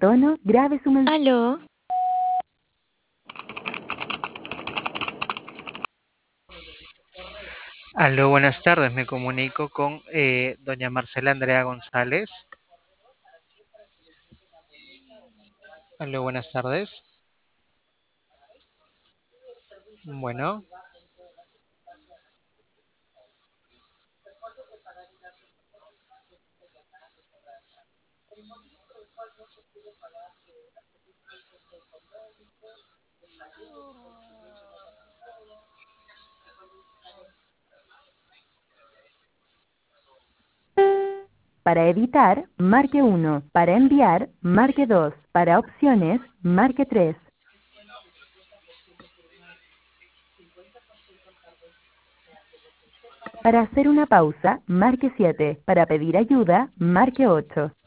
tono, grabe su mensaje. Aló, Aló, buenas tardes. Me comunico con doña Marcela Andrea González. Aló, buenas tardes. Bueno, Para editar, marque 1. Para enviar, marque 2. Para opciones, marque 3. Para hacer una pausa, marque 7. Para pedir ayuda, marque 8.